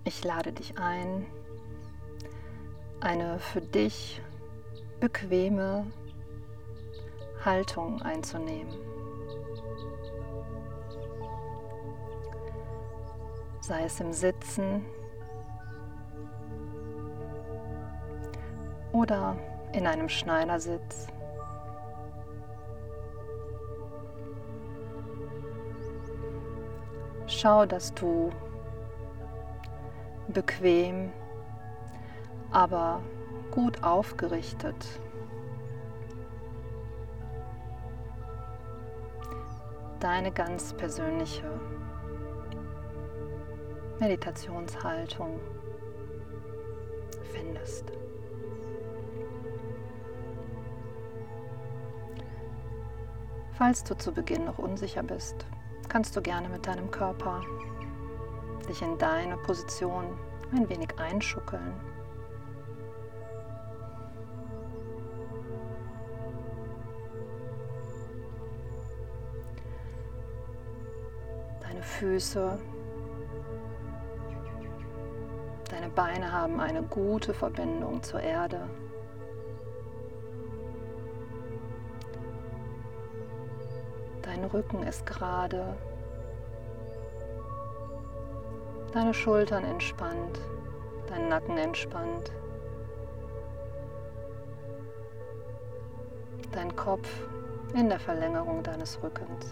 Ich lade dich ein, eine für dich bequeme Haltung einzunehmen. Sei es im Sitzen oder in einem Schneidersitz. Schau, dass du bequem, aber gut aufgerichtet deine ganz persönliche Meditationshaltung findest. Falls du zu Beginn noch unsicher bist, kannst du gerne mit deinem Körper dich in deine Position ein wenig einschuckeln. Deine Füße, deine Beine haben eine gute Verbindung zur Erde. Dein Rücken ist gerade. Deine Schultern entspannt, dein Nacken entspannt, dein Kopf in der Verlängerung deines Rückens.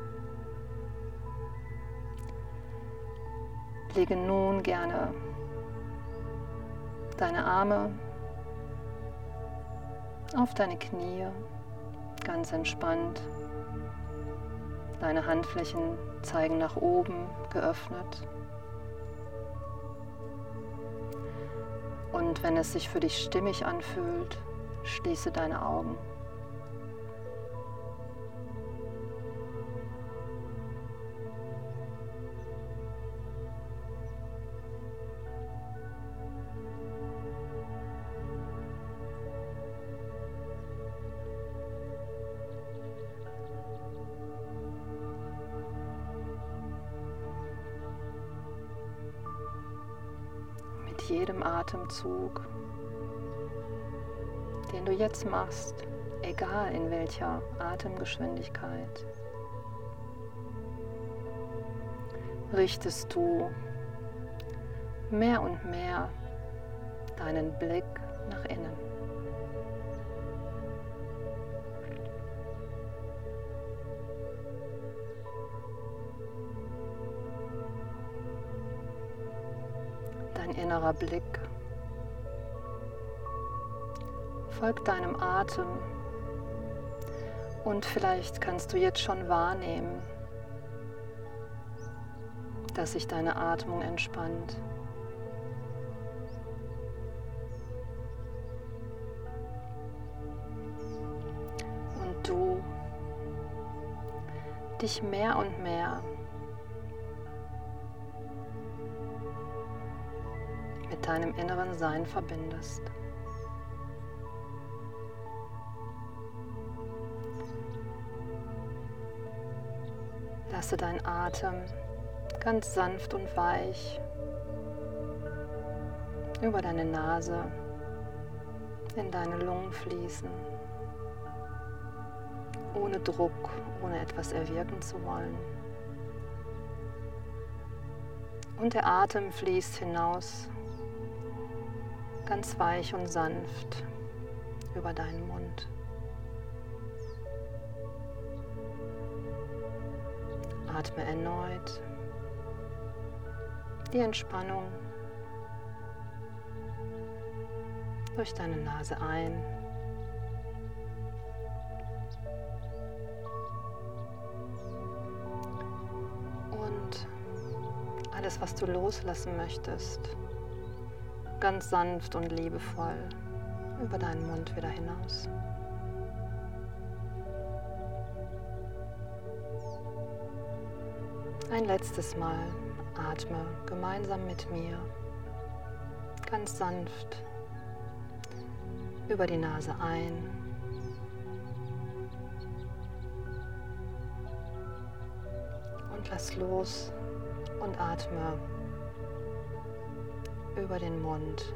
Lege nun gerne deine Arme auf deine Knie, ganz entspannt. Deine Handflächen zeigen nach oben, geöffnet. Und wenn es sich für dich stimmig anfühlt, schließe deine Augen. Mit jedem Atemzug, den du jetzt machst, egal in welcher Atemgeschwindigkeit, richtest du mehr und mehr deinen Blick nach innen. Dein innerer Blick folgt deinem Atem und vielleicht kannst du jetzt schon wahrnehmen, dass sich deine Atmung entspannt. Und du dich mehr und mehr mit deinem inneren Sein verbindest. Lasse deinen Atem ganz sanft und weich über deine Nase in deine Lungen fließen, ohne Druck, ohne etwas erwirken zu wollen. Und der Atem fließt hinaus, ganz weich und sanft über deinen Mund. Atme erneut die Entspannung durch deine Nase ein und alles, was du loslassen möchtest, ganz sanft und liebevoll über deinen Mund wieder hinaus. Ein letztes Mal atme gemeinsam mit mir ganz sanft über die Nase ein und lass los und atme über den Mund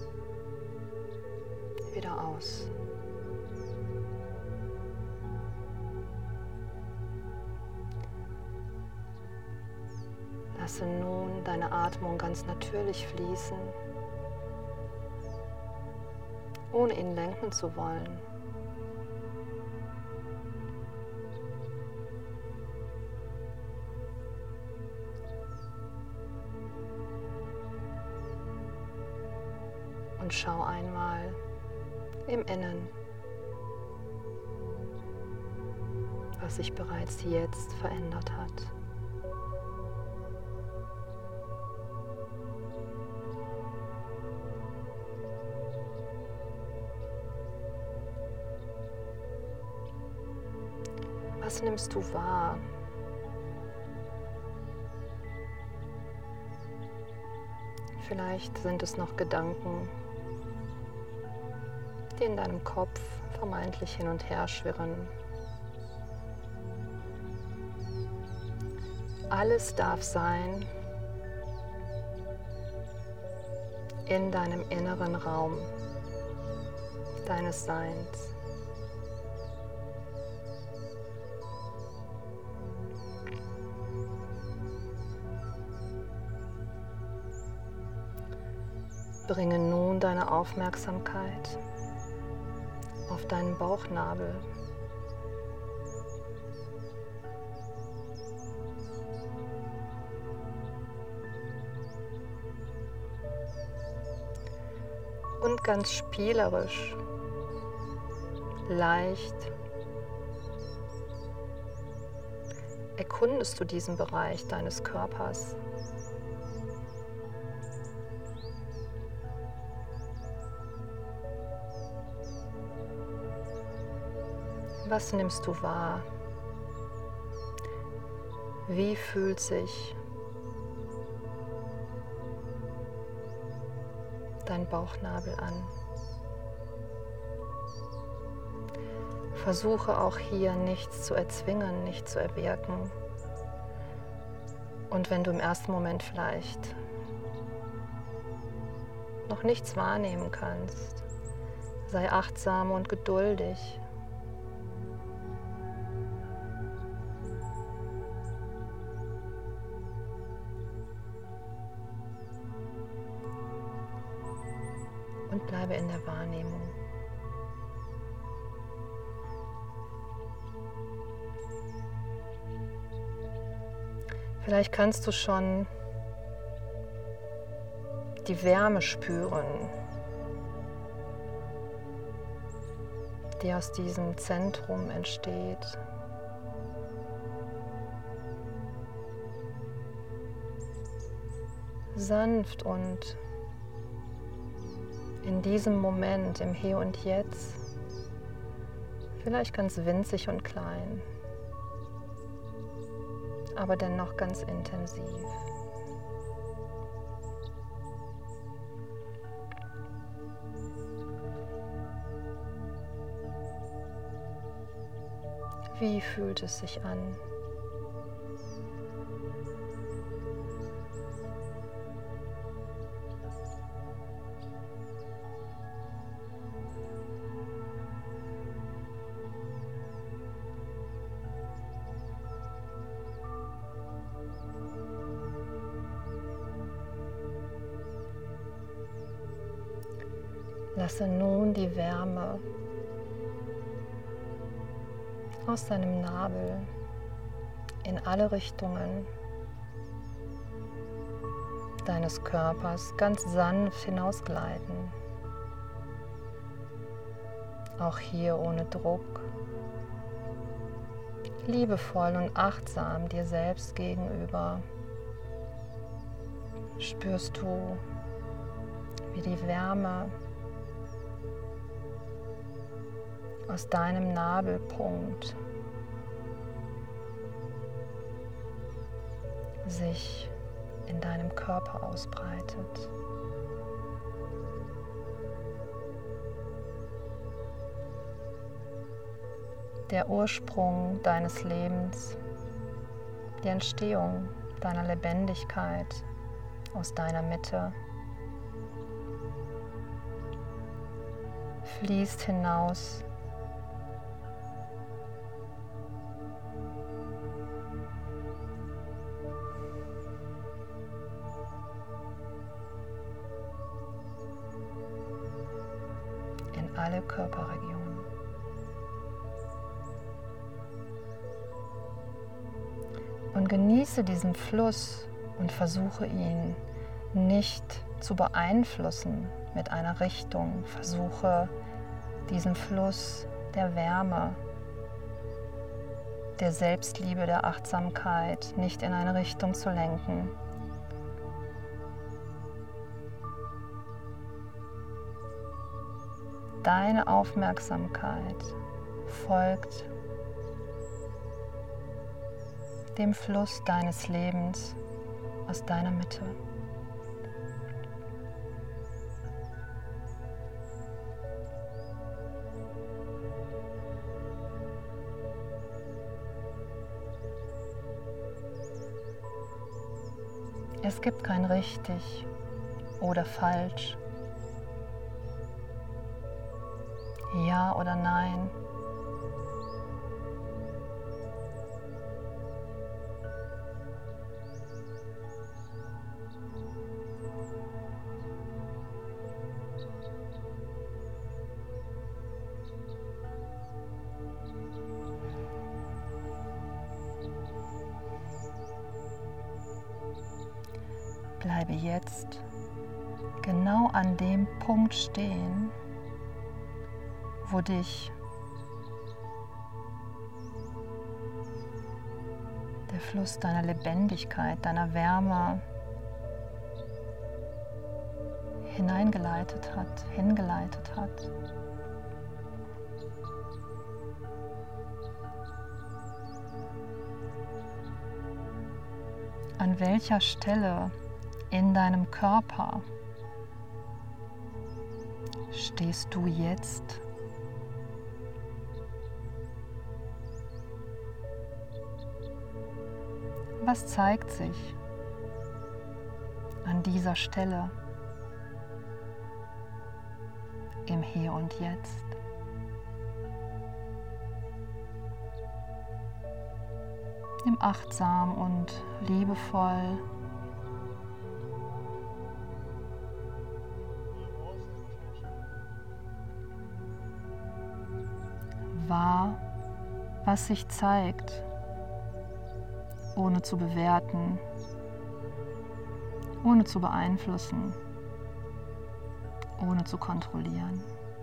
wieder aus. Lasse nun deine Atmung ganz natürlich fließen, ohne ihn lenken zu wollen. Und schau einmal im Innen, was sich bereits jetzt verändert hat. Was nimmst du wahr? Vielleicht sind es noch Gedanken, die in deinem Kopf vermeintlich hin und her schwirren. Alles darf sein in deinem inneren Raum deines Seins. Bringe nun deine Aufmerksamkeit auf deinen Bauchnabel. Und ganz spielerisch, leicht erkundest du diesen Bereich deines Körpers. Was nimmst du wahr? Wie fühlt sich dein Bauchnabel an? Versuche auch hier nichts zu erzwingen, nichts zu erwirken. Und wenn du im ersten Moment vielleicht noch nichts wahrnehmen kannst, sei achtsam und geduldig. Und bleibe in der Wahrnehmung. Vielleicht kannst du schon die Wärme spüren, die aus diesem Zentrum entsteht. Sanft und in diesem Moment, im Hier und Jetzt, vielleicht ganz winzig und klein, aber dennoch ganz intensiv. Wie fühlt es sich an? Lasse nun die Wärme aus deinem Nabel in alle Richtungen deines Körpers ganz sanft hinausgleiten. Auch hier ohne Druck, liebevoll und achtsam dir selbst gegenüber. Spürst du, wie die Wärme aus deinem Nabelpunkt sich in deinem Körper ausbreitet. Der Ursprung deines Lebens, die Entstehung deiner Lebendigkeit aus deiner Mitte fließt hinaus. In alle Körperregionen. Und genieße diesen Fluss und versuche ihn nicht zu beeinflussen mit einer Richtung. Versuche diesen Fluss der Wärme, der Selbstliebe, der Achtsamkeit nicht in eine Richtung zu lenken. Deine Aufmerksamkeit folgt dem Fluss deines Lebens aus deiner Mitte. Es gibt kein richtig oder falsch, ja oder nein. Bleibe jetzt genau an dem Punkt stehen, wo dich der Fluss deiner Lebendigkeit, deiner Wärme hingeleitet hat. An welcher Stelle in deinem Körper stehst du jetzt? Was zeigt sich an dieser Stelle im Hier und Jetzt? Nimm achtsam und liebevoll wahr, was sich zeigt, ohne zu bewerten, ohne zu beeinflussen, ohne zu kontrollieren.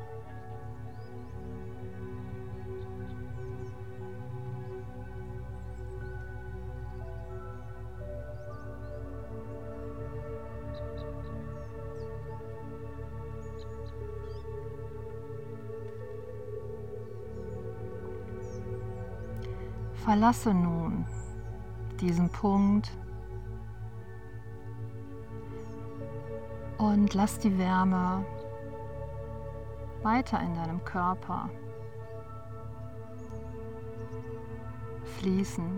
Verlasse nun diesen Punkt und lass die Wärme weiter in deinem Körper fließen.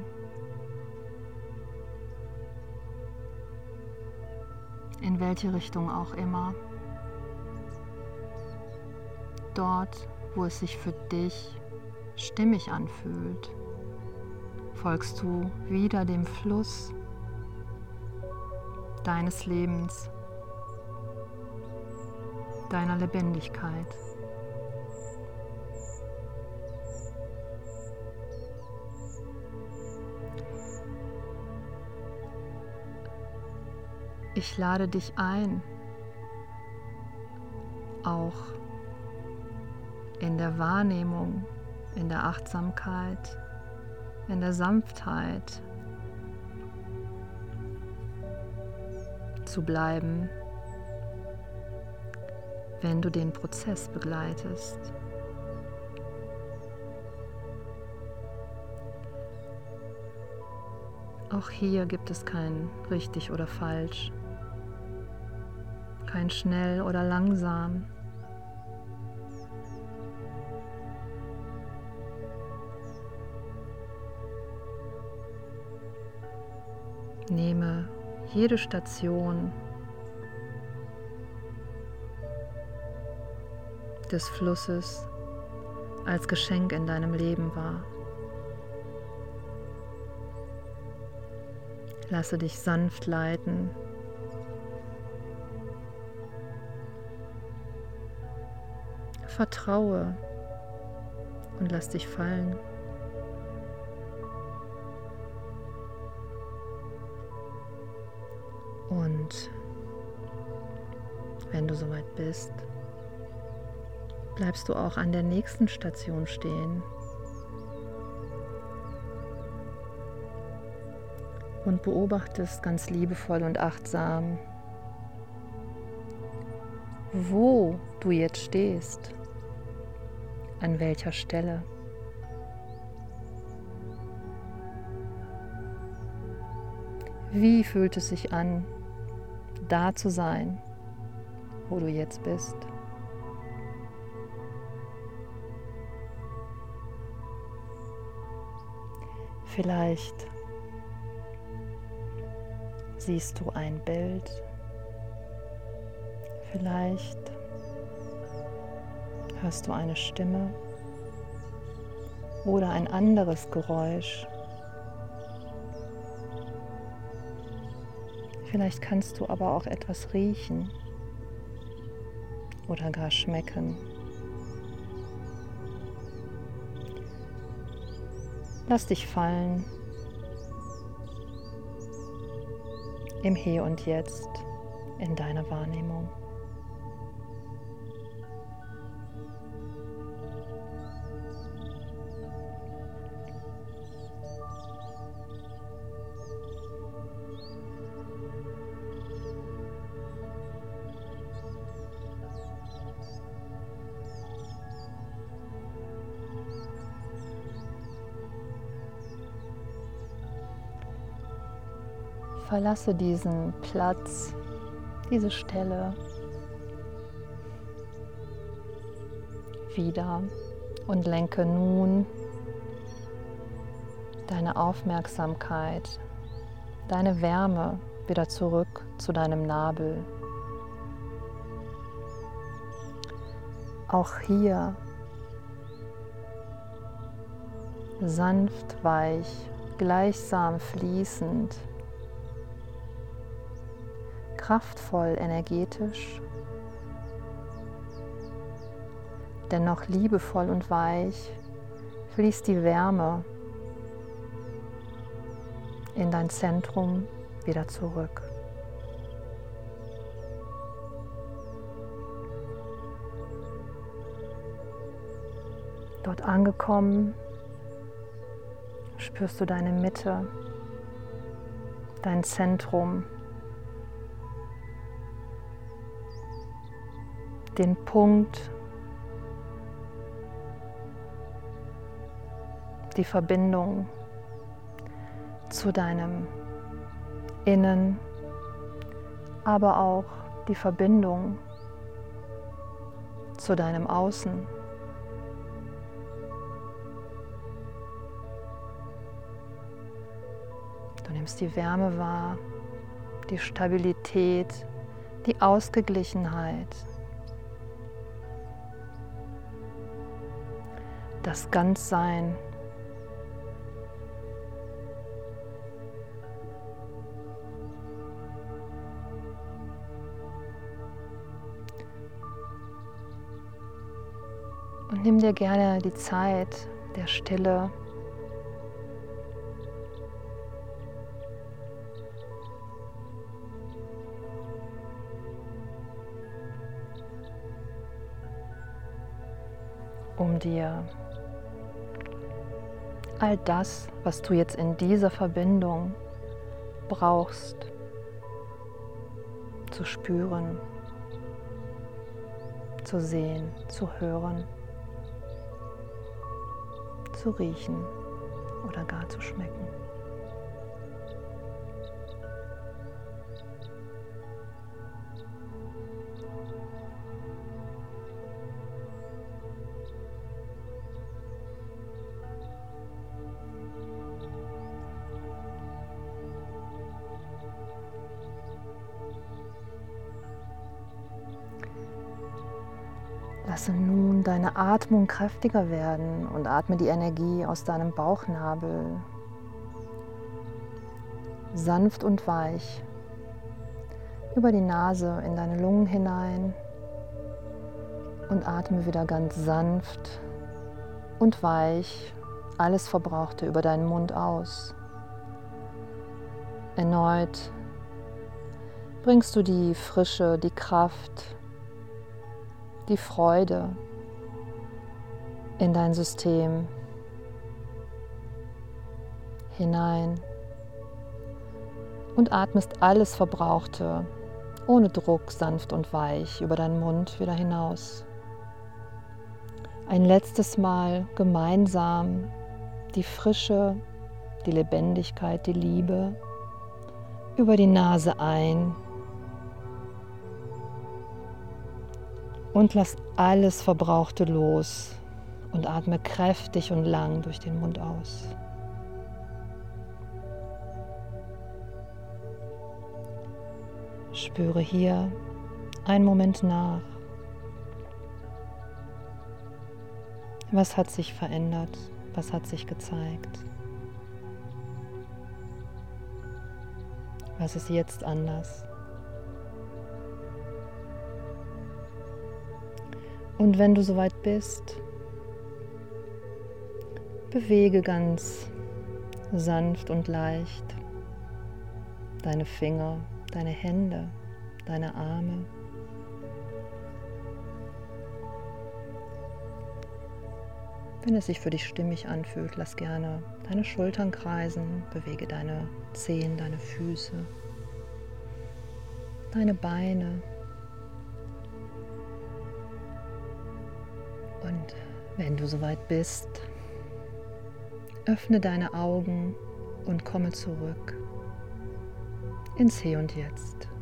In welche Richtung auch immer. Dort, wo es sich für dich stimmig anfühlt, folgst du wieder dem Fluss deines Lebens, deiner Lebendigkeit. Ich lade dich ein, auch in der Wahrnehmung, in der Achtsamkeit, in der Sanftheit zu bleiben, wenn du den Prozess begleitest. Auch hier gibt es kein richtig oder falsch, kein schnell oder langsam. Nehme jede Station des Flusses als Geschenk in deinem Leben wahr. Lasse dich sanft leiten. Vertraue und lass dich fallen. Und wenn du soweit bist, bleibst du auch an der nächsten Station stehen und beobachtest ganz liebevoll und achtsam, wo du jetzt stehst, an welcher Stelle. Wie fühlt es sich an, da zu sein, wo du jetzt bist? Vielleicht siehst du ein Bild, vielleicht hörst du eine Stimme oder ein anderes Geräusch. Vielleicht kannst du aber auch etwas riechen oder gar schmecken. Lass dich fallen im Hier und Jetzt in deiner Wahrnehmung. Verlasse diesen Platz, diese Stelle wieder und lenke nun deine Aufmerksamkeit, deine Wärme wieder zurück zu deinem Nabel. Auch hier sanft, weich, gleichsam fließend, kraftvoll, energetisch, dennoch liebevoll und weich fließt die Wärme in dein Zentrum wieder zurück. Dort angekommen, spürst du deine Mitte, dein Zentrum, den Punkt, die Verbindung zu deinem Innen, aber auch die Verbindung zu deinem Außen. Du nimmst die Wärme wahr, die Stabilität, die Ausgeglichenheit, das Ganzsein. Und nimm dir gerne die Zeit der Stille, um dir all das, was du jetzt in dieser Verbindung brauchst, zu spüren, zu sehen, zu hören, zu riechen oder gar zu schmecken. Lasse nun deine Atmung kräftiger werden und atme die Energie aus deinem Bauchnabel sanft und weich über die Nase in deine Lungen hinein und atme wieder ganz sanft und weich alles Verbrauchte über deinen Mund aus. Erneut bringst du die Frische, die Kraft, die Freude in dein System hinein und atmest alles Verbrauchte ohne Druck sanft und weich über deinen Mund wieder hinaus. Ein letztes Mal gemeinsam die Frische, die Lebendigkeit, die Liebe über die Nase ein und lass alles Verbrauchte los und atme kräftig und lang durch den Mund aus. Spüre hier einen Moment nach. Was hat sich verändert? Was hat sich gezeigt? Was ist jetzt anders? Und wenn du soweit bist, bewege ganz sanft und leicht deine Finger, deine Hände, deine Arme. Wenn es sich für dich stimmig anfühlt, lass gerne deine Schultern kreisen, bewege deine Zehen, deine Füße, deine Beine. Und wenn du soweit bist, öffne deine Augen und komme zurück ins Hier und Jetzt.